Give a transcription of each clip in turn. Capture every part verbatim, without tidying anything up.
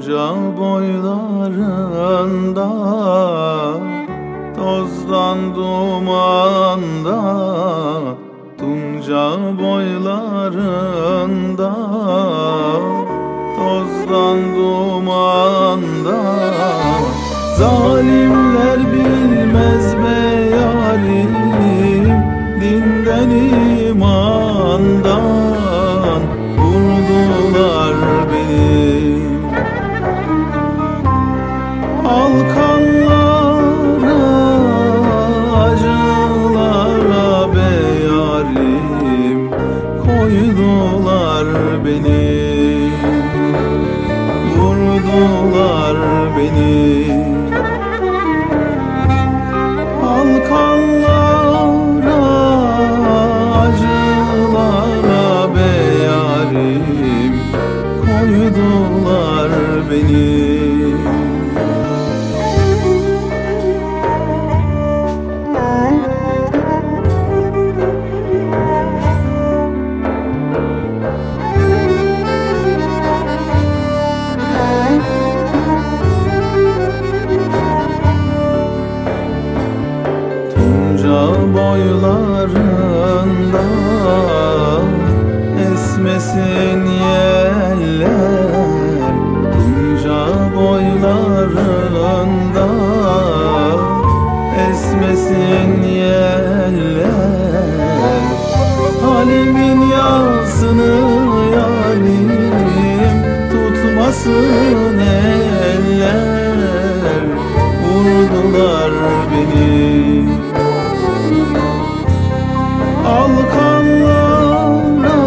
Tunca boylarında, tozdan dumanda, Tunca boylarında, tozdan dumanda, zalimler bilmez be yarim, dinden imandan vurdular beni. Alkanlara, acılara be yarim, koydular beni, vurdular beni. Alkanlara, acılara be yarim, koydular beni. Tunca boylarında esmesin yeller, Tunca boylarında esmesin yeller. Halimin yasını yarim tutmasın eller, vurdular beni. Alkanlara,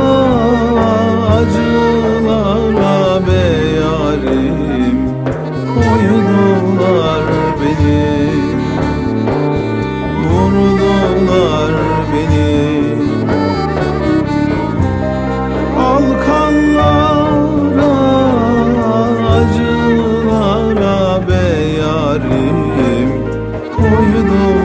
acılara be yarim, koydular beni, vurdular beni. Alkanlara, acılara be yarim, koydular